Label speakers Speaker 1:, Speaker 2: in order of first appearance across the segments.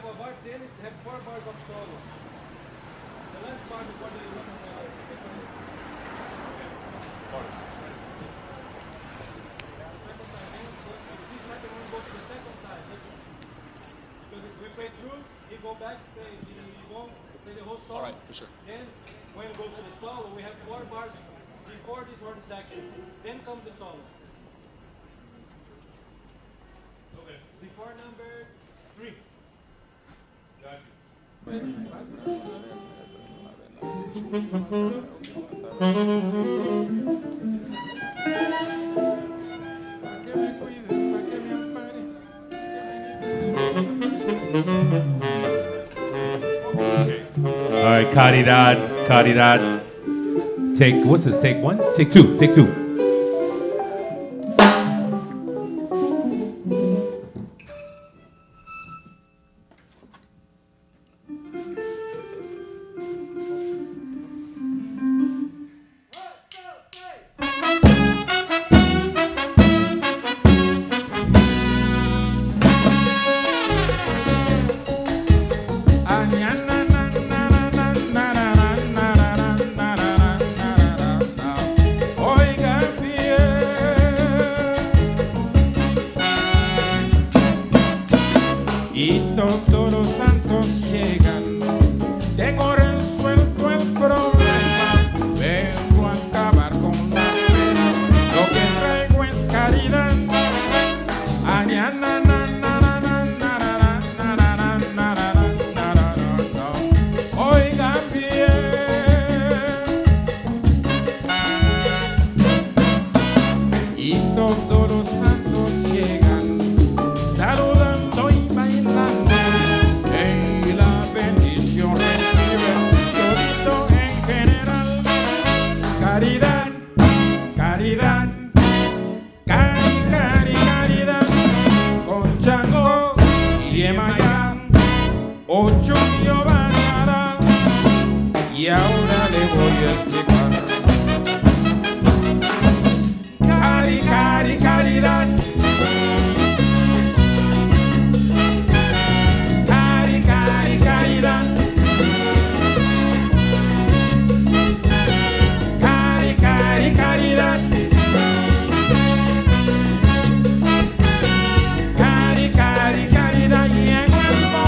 Speaker 1: have a bar tennis, have 4 bars of solo. The last bar before the we play through, you go back, play the whole solo.
Speaker 2: All right, for sure.
Speaker 1: Then, when it goes to the solo, we have 4 bars before this horn section. Then comes the solo. Okay. Before number 3.
Speaker 3: All right, Caridad. Take, what's this? Take 1? Take 2. Take 2.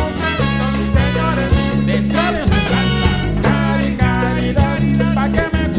Speaker 4: Pa' que me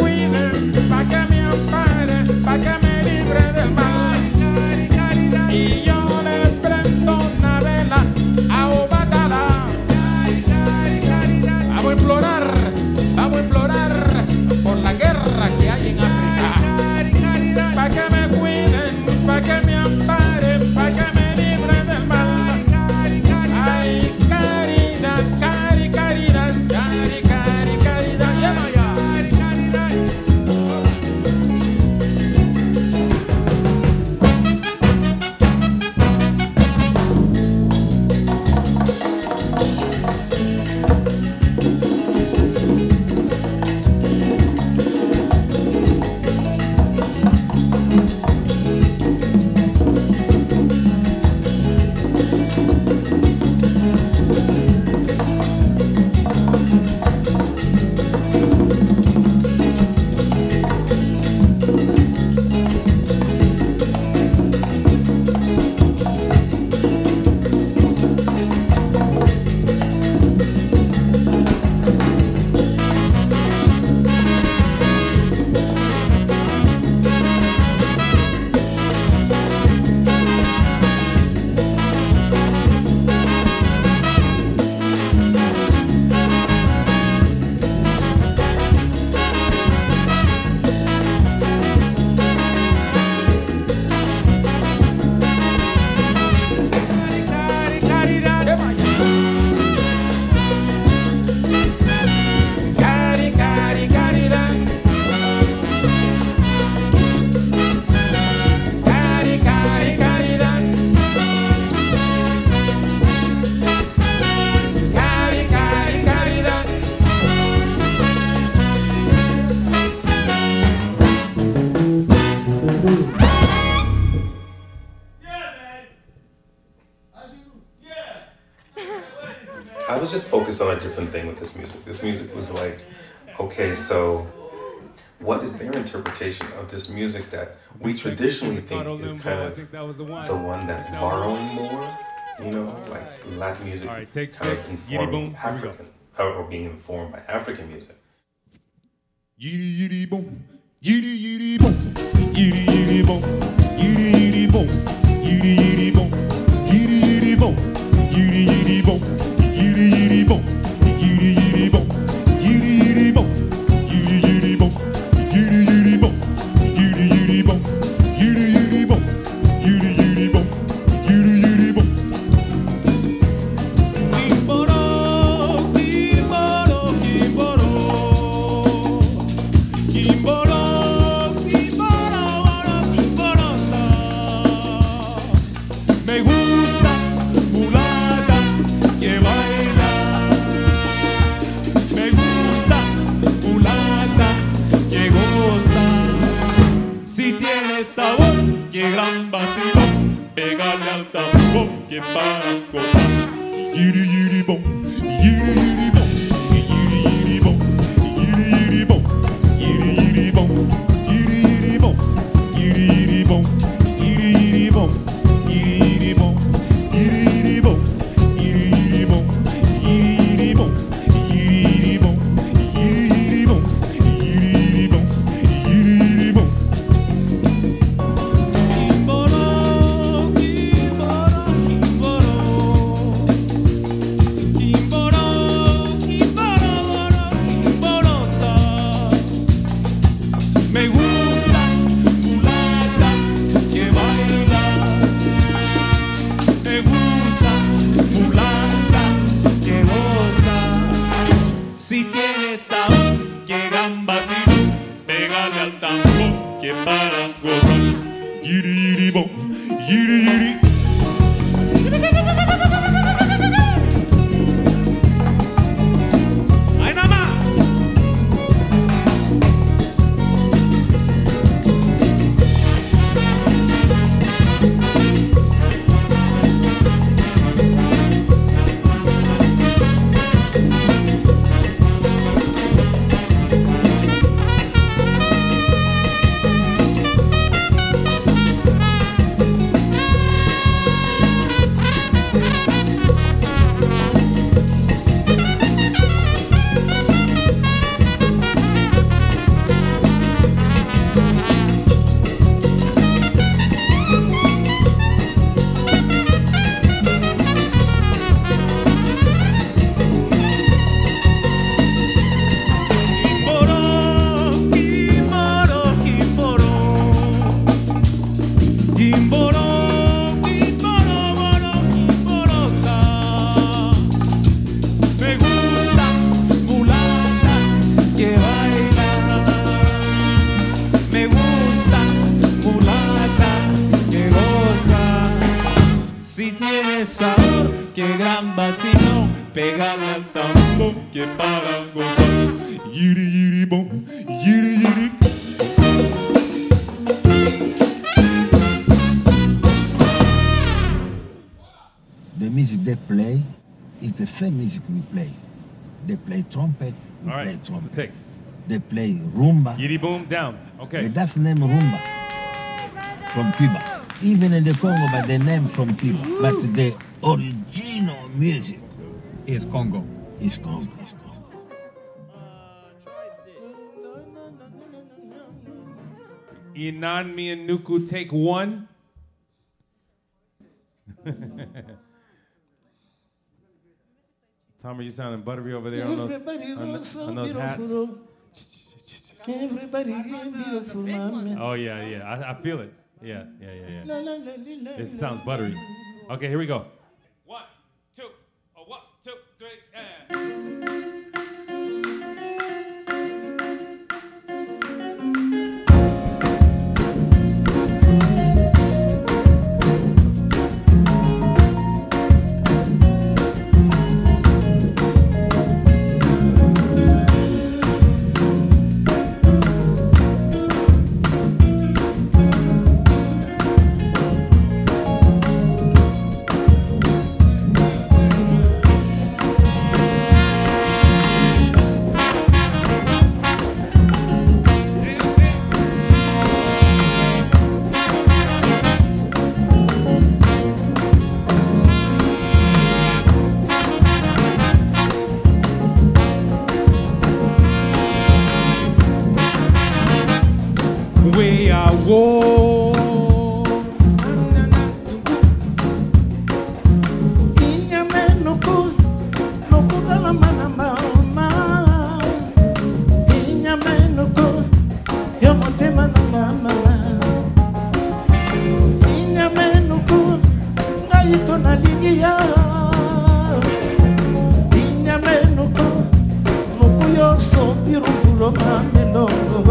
Speaker 2: I was just focused on a different thing with this music. This music was like, okay, so what is their interpretation of this music that we traditionally think is kind of the one that's borrowing more, you know, like Latin music
Speaker 3: All right, take
Speaker 2: kind of
Speaker 3: 6.
Speaker 2: informing
Speaker 3: Yiddy boom. Here we go.
Speaker 2: African, or being informed by African music.
Speaker 4: Yiddy yiddy boom, yiddy yiddy boom, yiddy yiddy boom, yiddy yiddy boom, yiddy yiddy boom, yiddy yiddy boom, yiddy yiddy boom, yiddy yiddy boom, yiddy yiddy boom, yiddy yiddy boom, yiddy yiddy boom, yiddy yiddy boom, yiddy yiddy boom, yiddy yiddy boom, yiddy yiddy boom, yiddy yiddy boom. Kimboro, kimboro, kimboro. Kimboro, kimboro, kimborosa. Me gusta mulata que baila. Me gusta mulata que goza. Si tiene sabor, qué gran vacilón. Pégale al tambor que para gozar. Yiri yiri bom, yiri yiri bom, yiri yiri bom, yiri yiri bom. Yiri yiri bom, yiri yiri bom, yiri yiri bom, yiri yiri bom, yiri yiri bom, yiri yiri bom, yiri yiri bom, yiri yiri bom, yiri yiri bom, yiri yiri bom, yiri yiri bom, yiri yiri bom. Kimboro, kimboro, kimboro. Kimboro, kimboro, kimborosa. Me gusta mulata que baila. Me gusta mulata que goza. Si tiene sabor, que gran vacío. Pégale al tambor que para gozar. Yiri yiri bom, yiri yiri. ¡Ay, nada más! Pégale al tambor que para gozar. Yiri yiri bom, yiri yiri.
Speaker 5: The music they play is the same music we play. They play trumpet, we
Speaker 3: All right,
Speaker 5: play
Speaker 3: what's
Speaker 5: trumpet.
Speaker 3: the take?
Speaker 5: They play rumba.
Speaker 3: Yiddy boom, down. Okay.
Speaker 5: That's the name rumba from Cuba. Even in the Congo, but the name from Cuba. But the original music
Speaker 6: Is Congo.
Speaker 5: is Congo.
Speaker 3: Inan, me and Nuku take 1. Tom, are you sounding buttery over there on those, on those hats?
Speaker 5: Everybody beautiful, mama.
Speaker 3: Oh, yeah. I feel it. Yeah. It sounds buttery. Okay, here we go. 1, 2, 1, 2, 3, and.
Speaker 5: iya inyame nuku nuku yo so beautiful mamelo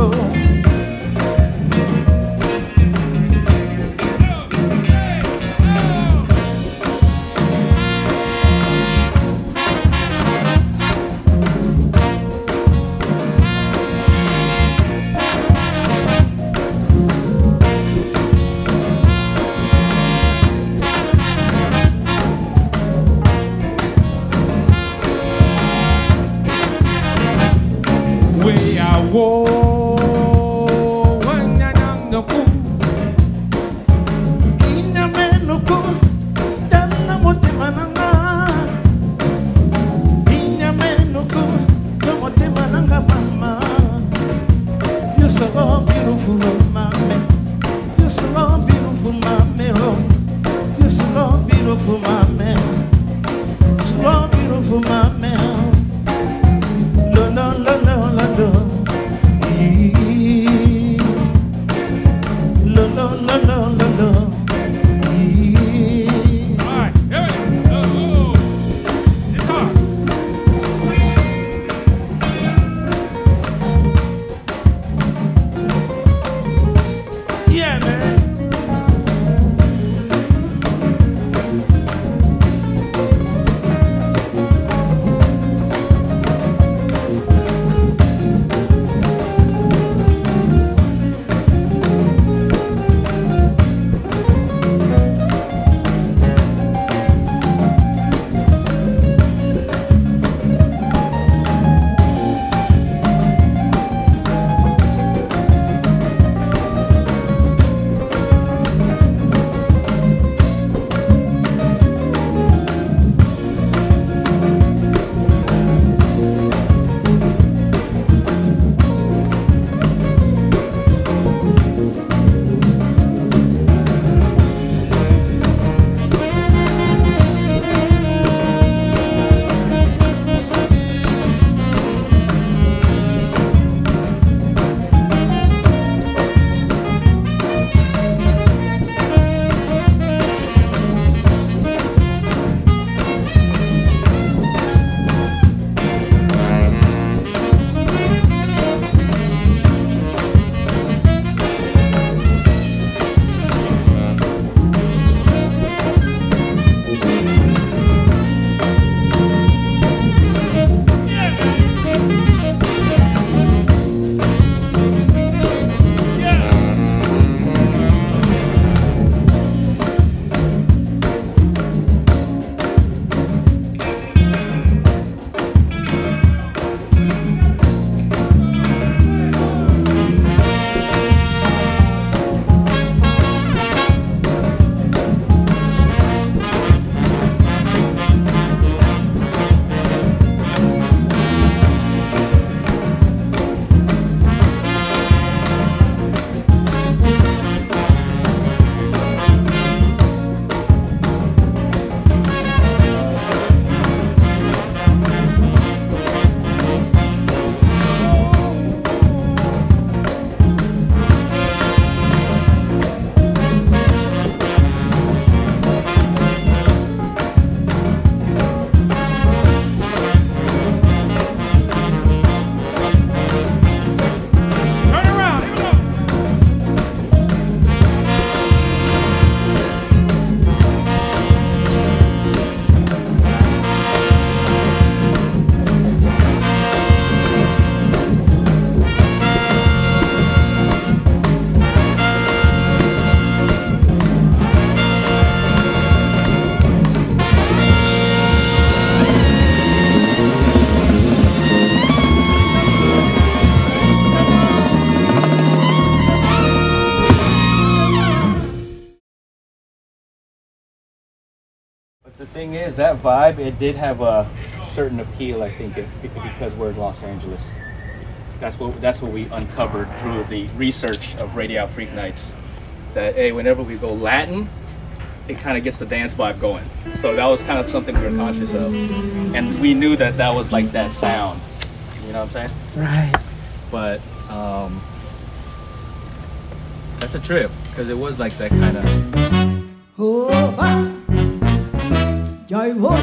Speaker 1: The thing is, that vibe, it did have a certain appeal, I think, because we're in Los Angeles. That's what we uncovered through the research of Radio Freak Nights. That, hey, whenever we go Latin, it kind of gets the dance vibe going. So that was kind of something we were conscious of. And we knew that that was like that sound. You know what I'm saying?
Speaker 6: Right.
Speaker 1: But that's a trip, because it was like that kind of...
Speaker 6: chạy voy.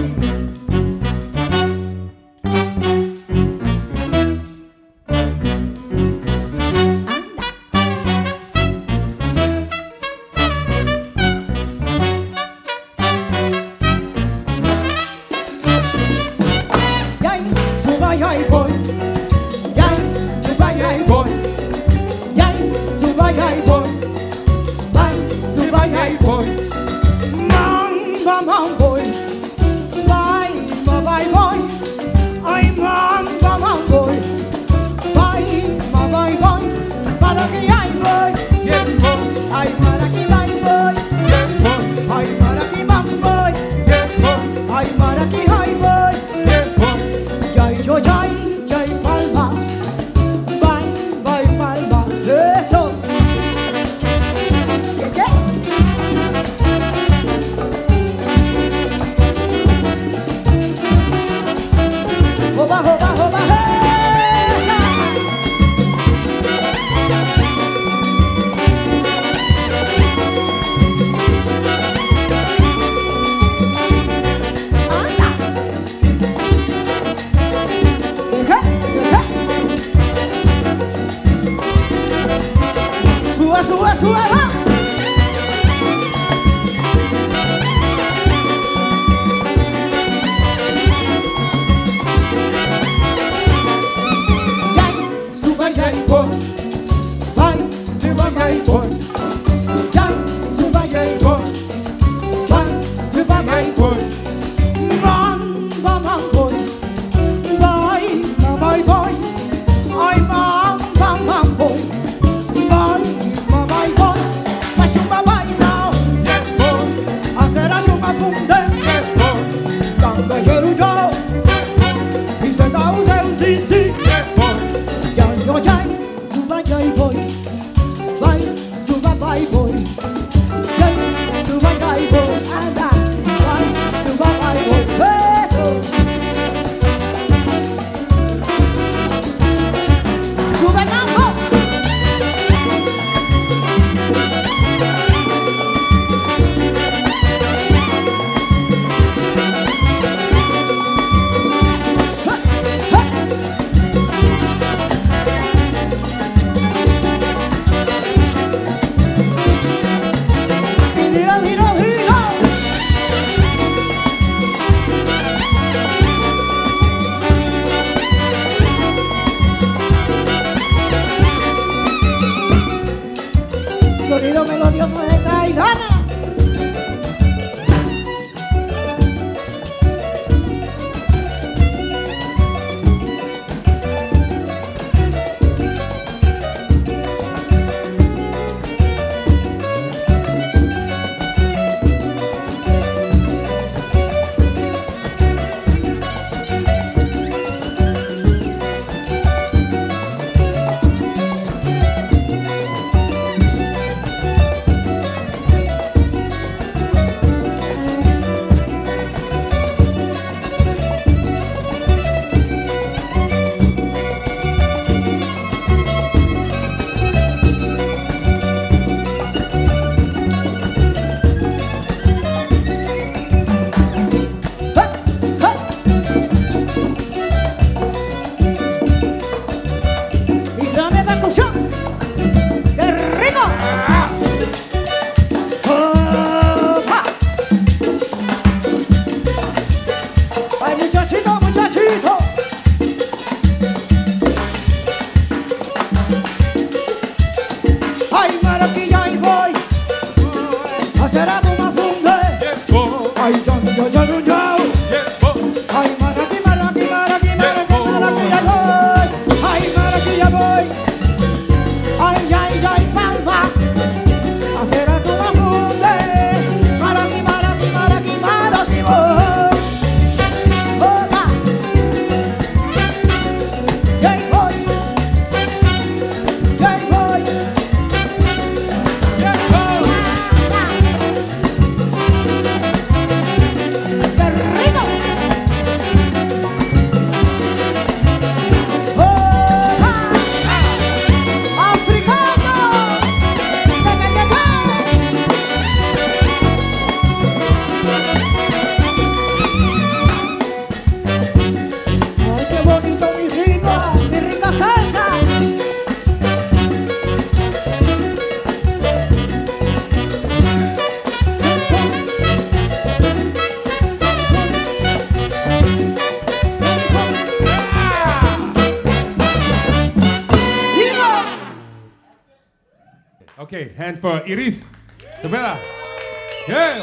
Speaker 3: Okay, hand for Iris. Tabela. Yeah.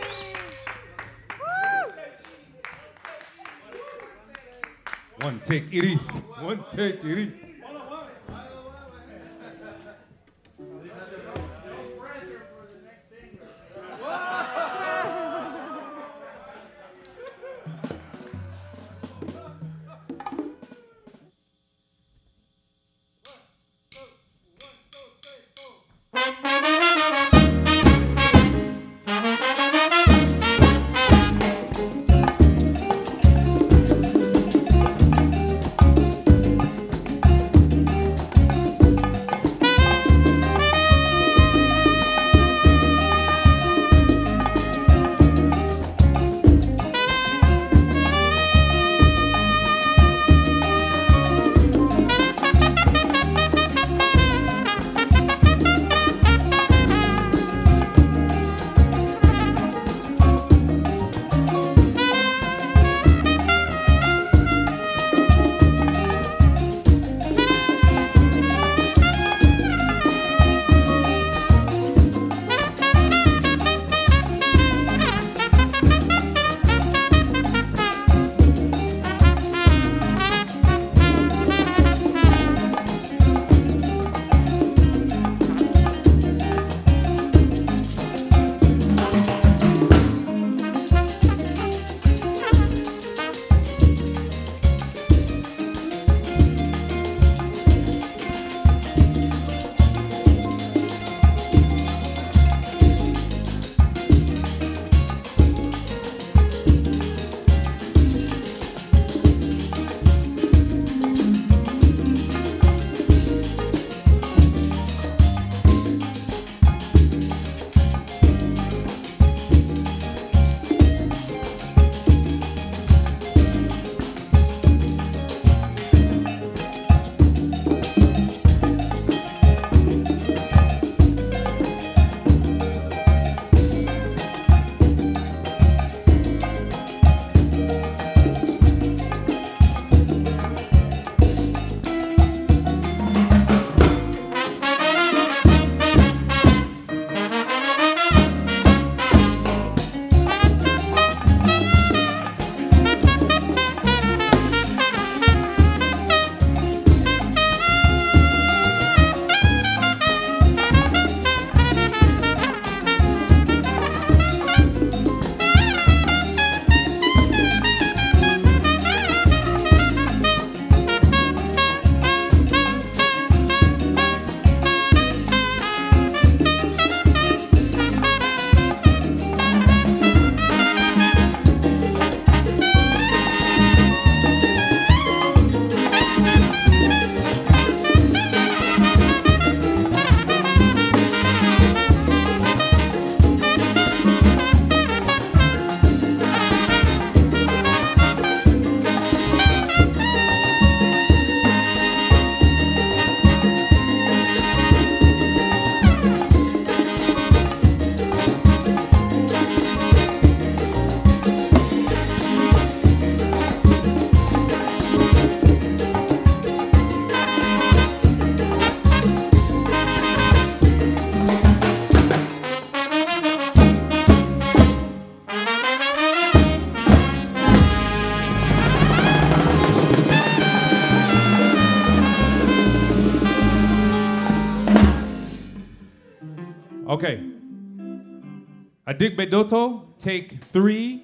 Speaker 3: One take, Iris. One take, Iris. Okay. Adigbedoto, take 3.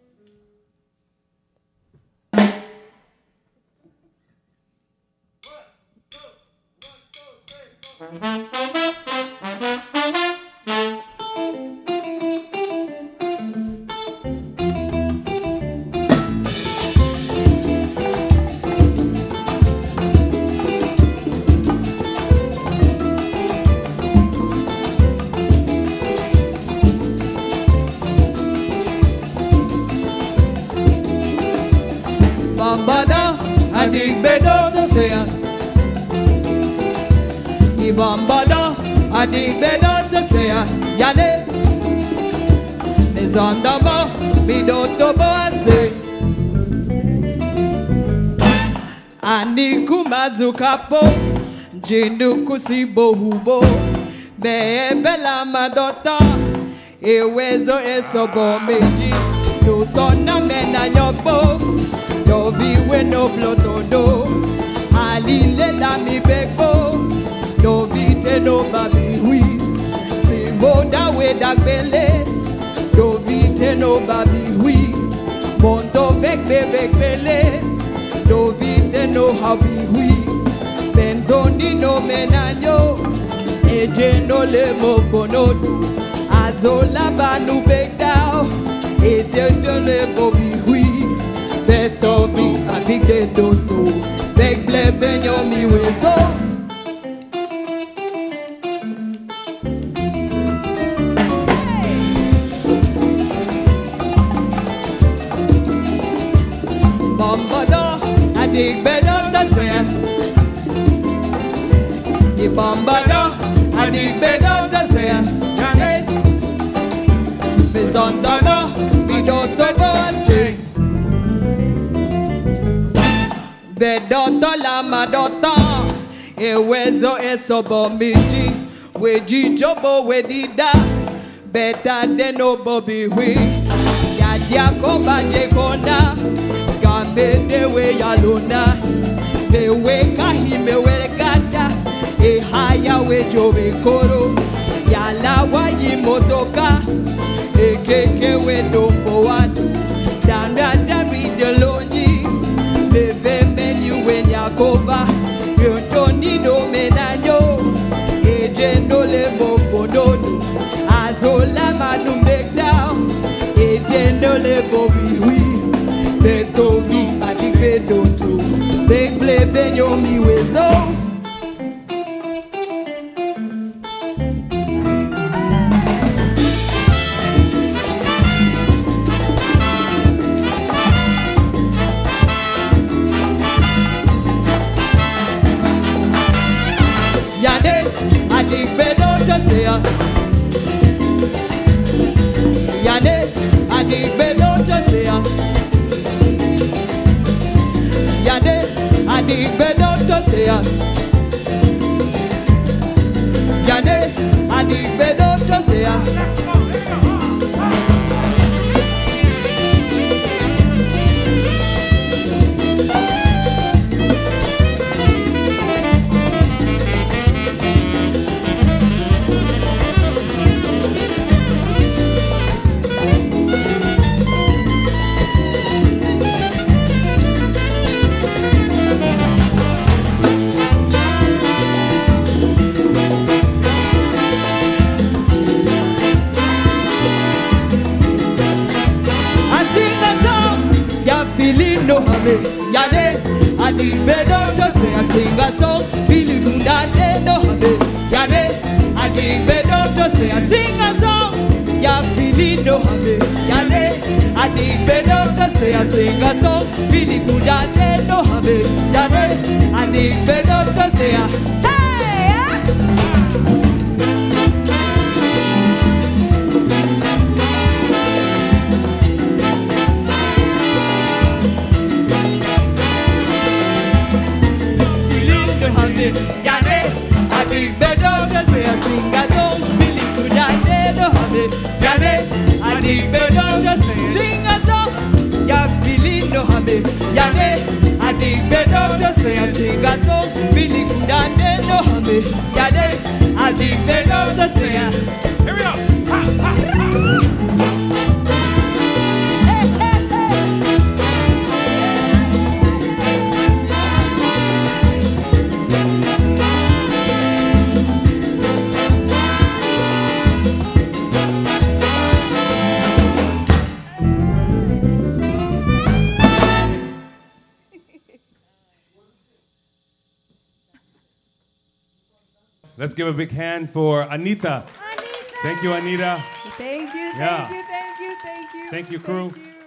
Speaker 6: Bambada, Adigbedoto seya. Ibambada, Adigbedoto seya. Yale, Nizandaba, Bidoto boase. Ani kumazukapo, Jindu kusibo hubo. me bela madota ewezo esobo meji no tona mena nyokbo no biwe no blotodo alile la mi beko no vite no babi hui si moda we dagbele no vite no babi hui mondo bekbele no vite no habi hui bendoni no menanyo eje no le mokonodu azola banu bekdao eje no le bobi hui beto bi abige doto bekble benyo mi wezo Bambada adig bedota sen Di bambada adig bedota sen Yane Bizondana bidoto boase Bedoto la madota Ewezo esobo miji Weji chobo wedida Beta deno bobi wi Yadia koba jekona Gambe dewe yalona Dewe kahime werekata Ehaya wejobe koro Yala wa yimotoka Ekeke we dombo watu Danda dami deloni Bebe menu we nyakova Yotoni do menanyo Ejendo le bokodono Azola madum down Ejendo le bobi wi Beto vi adigbe doto Bekble benyo mi wezo Yane adigbe doto seya Yane adigbe doto seya Yane adigbe doto seya Yane adigbe doto seya No hame, yane, adigbe doto se I sing a song, Billy Gundade no hame, yane, adigbe doto se I sing a song, ya Billy no hame, yane, adigbe doto se I sing a song, Billy Gundade no hame, yane, adigbe doto se I Yane, adigbe doto se I sing a song, Billy Gundade no hame, yane, adigbe doto se I sing a song, ya Billy no hame, yane, adigbe doto se I sing a song, Billy Gundade no hame, yane, adigbe doto se I. Here we go. Ha, ha, ha.
Speaker 3: Let's give a big hand for Anita. Thank you, Anita.
Speaker 7: Thank you,
Speaker 3: Yeah.
Speaker 7: thank you, thank you, thank you.
Speaker 3: Thank you, crew.
Speaker 7: Thank you.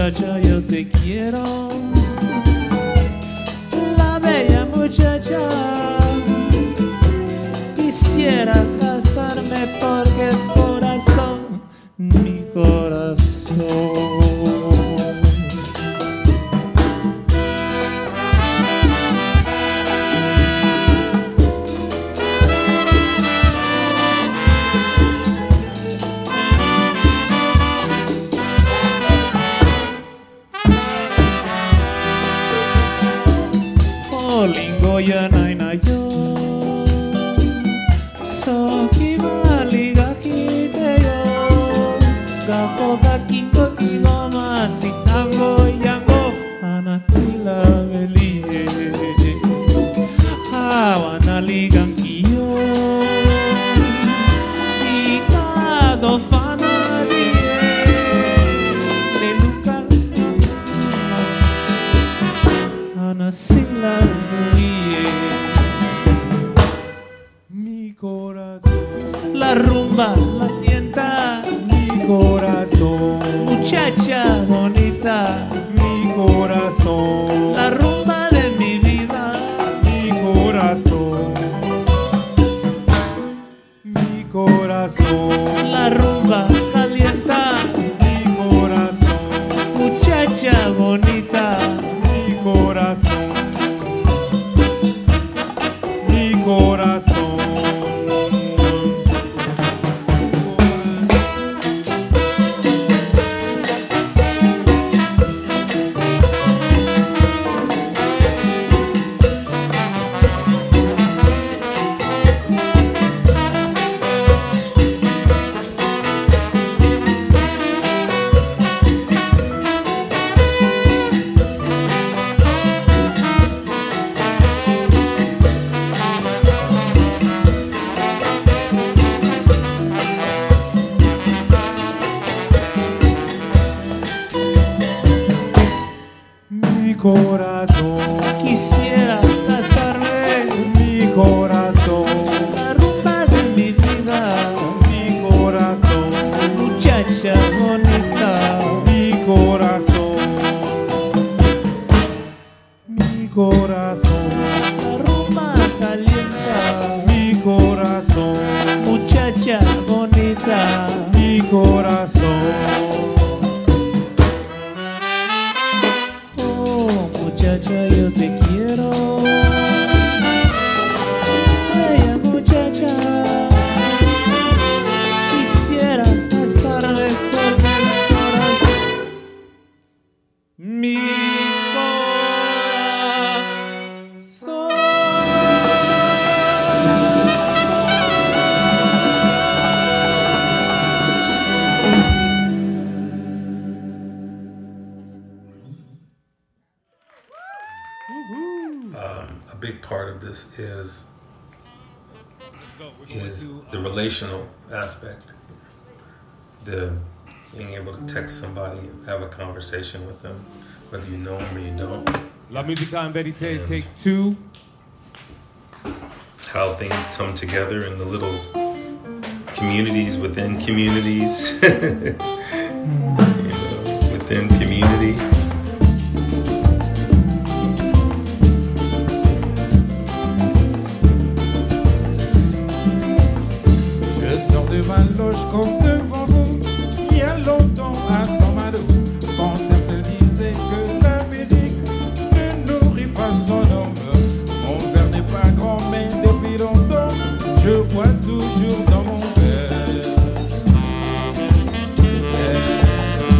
Speaker 8: muchacha, yo te quiero. La bella muchacha. Quisiera casarme porque es corazón, mi corazón. Lingoya nainayo so kimaliga kiteyo gako gakiko kigoma sitango yango anatila belie hawana ligan kiyo itado fanadie leluka anasilas mi corazón, la rumba, la tienta, mi corazón, muchacha bonita, mi corazón, la rumba de mi vida, mi corazón, mi corazón, la rumba calienta, mi corazón, muchacha bonita, mi corazón. Corazón. Corazón, quisiera casarme, mi corazón, la rumba de mi vida, mi corazón, muchacha bonita, mi corazón, mi corazón, la rumba calienta, mi corazón, muchacha bonita, mi corazón. Muchacha, yo te quiero. Bella muchacha, quisiera casarme con mi corazón. Mi corazón.
Speaker 2: A big part of this is the relational aspect, the being able to text somebody and have a conversation with them, whether you know them or you don't.
Speaker 3: La Musica en Verité, take 2.
Speaker 2: How things come together in the little communities within communities, within community.
Speaker 9: Devant l'oche comme devant vous, il y a longtemps à Saint-Malo, quand certains disaient que la musique ne nourrit pas son homme. Mon verre n'est pas grand, mais depuis longtemps, je bois toujours dans mon verre.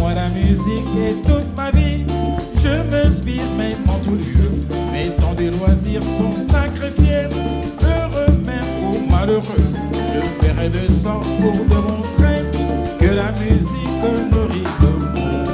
Speaker 9: moi la musique est toute ma vie. Je m'inspire même en tout lieu. Mes temps de loisirs sont sacrifiés. Heureux même ou malheureux, je ferai de sorte pour démontrer que la musique nourrit le monde.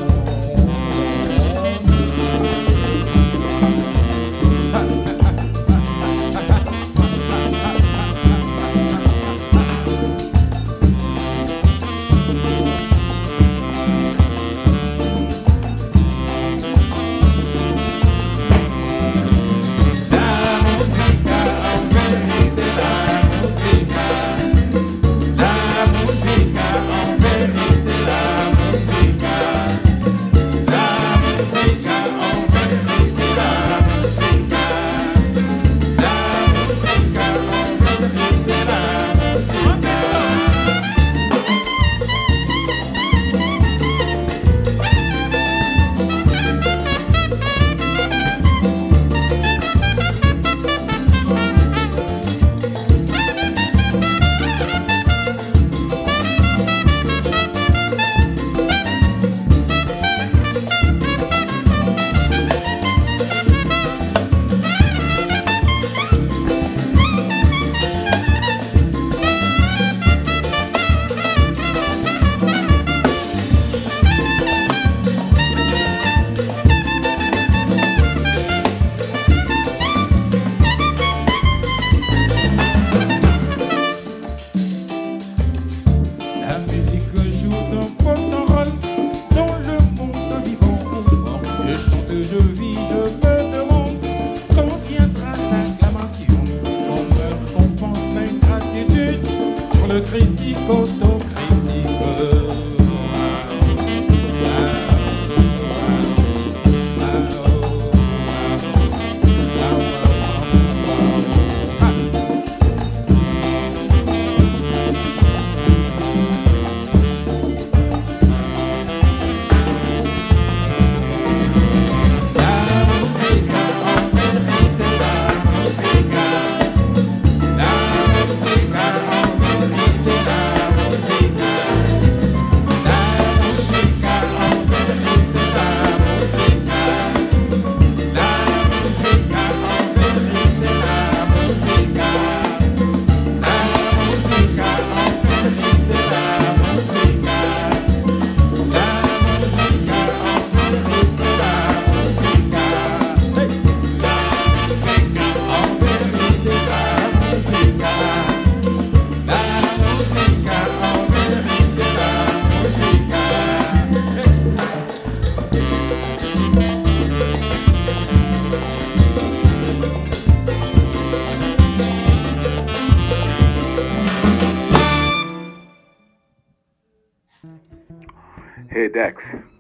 Speaker 10: Hey Dex,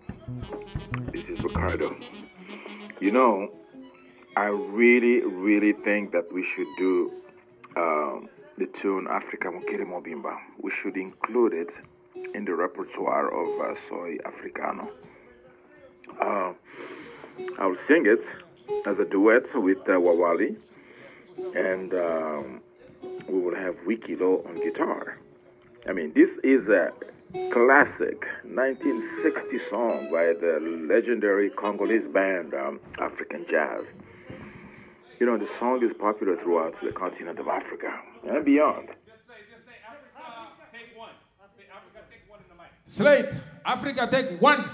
Speaker 10: this is Ricardo. You know, I really think that we should do the tune Africa Mukiri Mobimba. We should include it in the repertoire of Soy Africano. I'll sing it as a duet with Wawali, and we will have Wikilo on guitar. I mean, this is a classic 1960 song by the legendary Congolese band African Jazz. You know, the song is popular throughout the continent of Africa and beyond.
Speaker 3: Just say Africa, take one. Say Africa, take one in the mic.
Speaker 9: Slate, Africa, take one.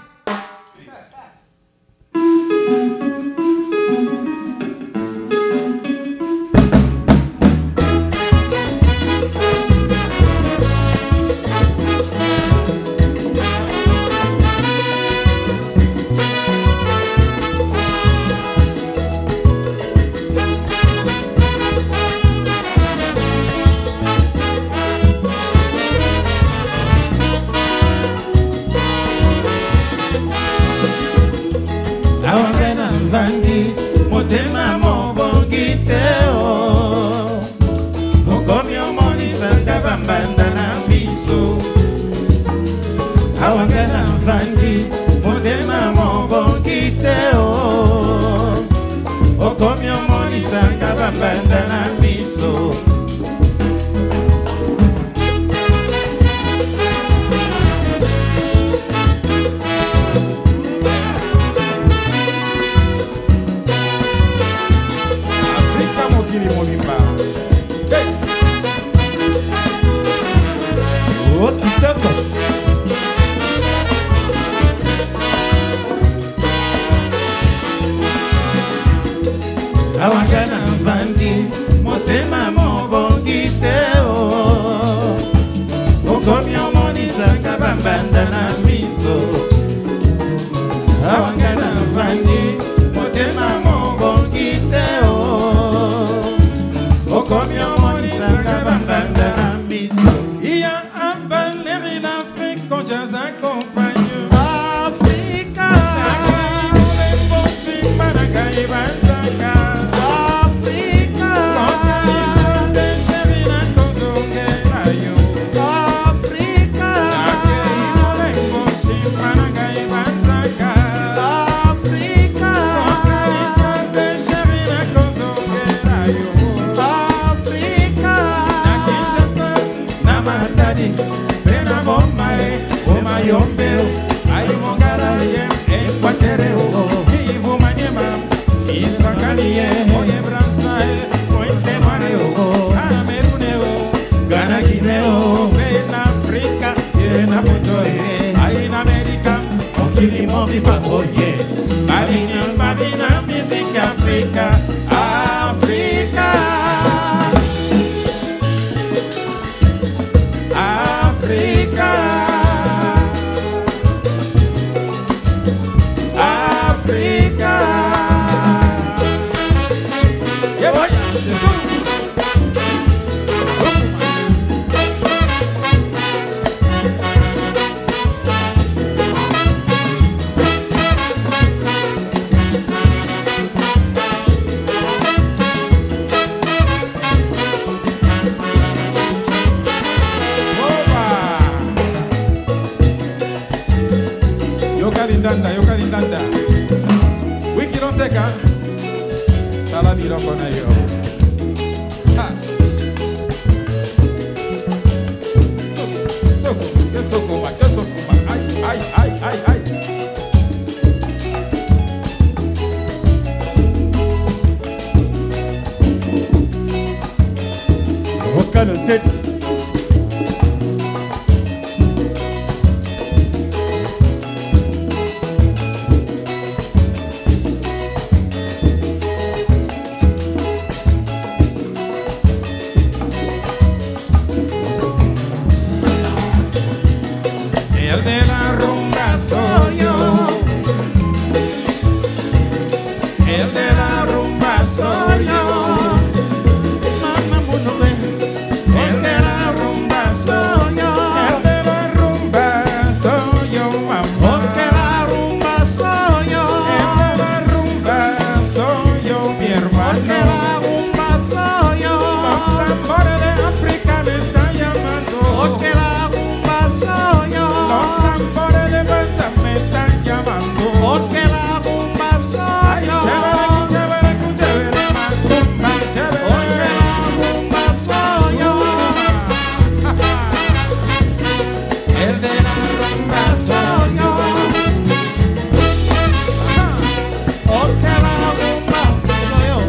Speaker 8: Vandi, motema mobongi teo Okomi omoni sanga bambanda na miso Awangana vandi, motema mobongi teo Okomi omoni sanga bambanda na miso awanga na vandi motema mobongi te o okomi omonisaka bambanda na miso.
Speaker 9: Il y a un baleri d'Afrique qu'on jazz accompagne.
Speaker 8: Africa
Speaker 9: Yombeo, ay mongara ye, Equatereo, Kivu Manyema, Isakalie, Oye Bransai, Ointe Mareo, Cameruneo, Ghana Guineo, en África, en Apotoe, ay en América, Okilimo Viva, oye, Babina, Music Africa, Africa. Africa. Yokalindanda. Wiki don't take her. Salami don't go na yo. Ha. Sokoma. Ay.
Speaker 8: Okano tete.
Speaker 9: El de la rumba soy yo. El de la rumba soy yo. Mamá Munobe. El de la rumba soy yo. El de la rumba soy yo, mamá. Porque la rumba soy yo. El de la rumba soy yo, mi hermano. Porque la rumba soy yo. Los tambores de África me están llamando. Porque la rumba soy yo. Los tambores de Panza me están llamando. Porque la rumba soy yo. Chévere, macumba, chévere. Porque la rumba soy yo. El de la rumba soy yo. Porque la rumba soy yo.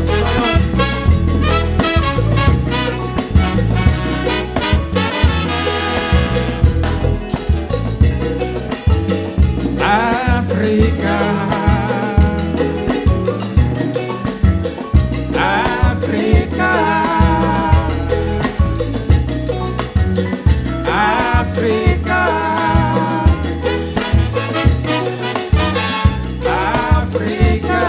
Speaker 9: África, África, África, África,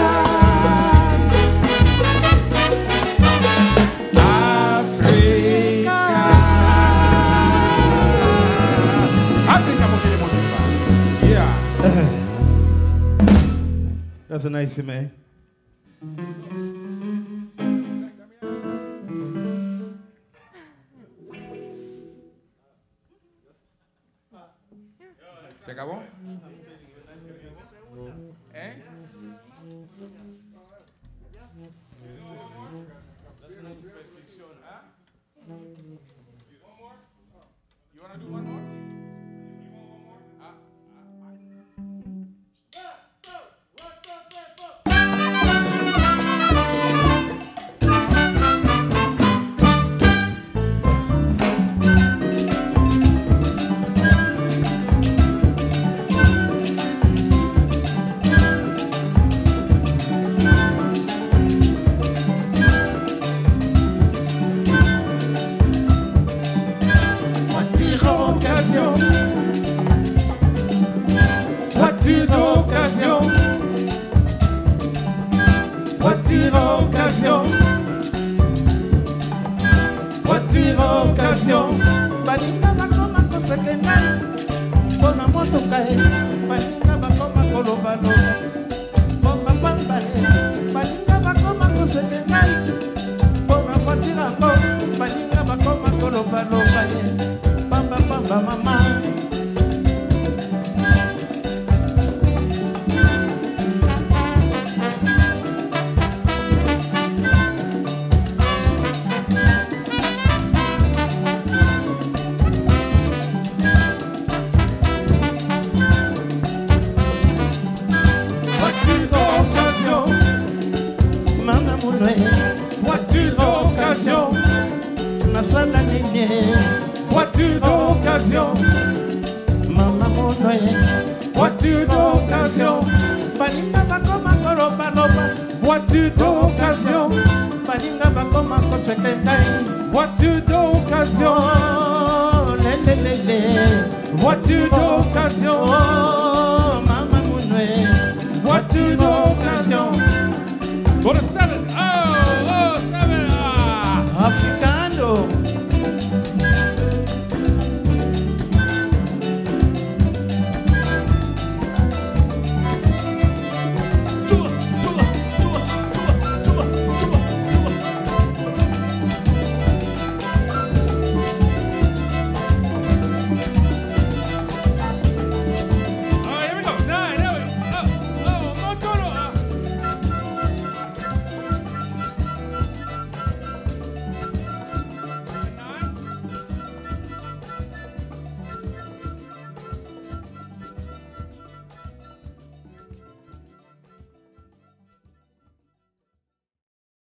Speaker 9: África, yeah.
Speaker 8: That's a nice man.
Speaker 9: ¿Se acabó? ¿Eh? You want to do one more?
Speaker 8: koyoka e baninga bakoma kolobaloba bopapamba e baninga bakoma koseke ngai mpona voitire yango baninga bakoma kolobaloba e pambapamba mama
Speaker 4: voiture d'occasion,
Speaker 8: nasala nini
Speaker 4: voiture d'occasion,
Speaker 8: mama monoe
Speaker 4: voiture d'occasion,
Speaker 8: baninga bakoma kolobaloba
Speaker 4: voiture d'occasion,
Speaker 8: baninga bakoma koseke ngai
Speaker 4: voiture d'occasion,
Speaker 8: lelelele
Speaker 4: voiture d'occasion.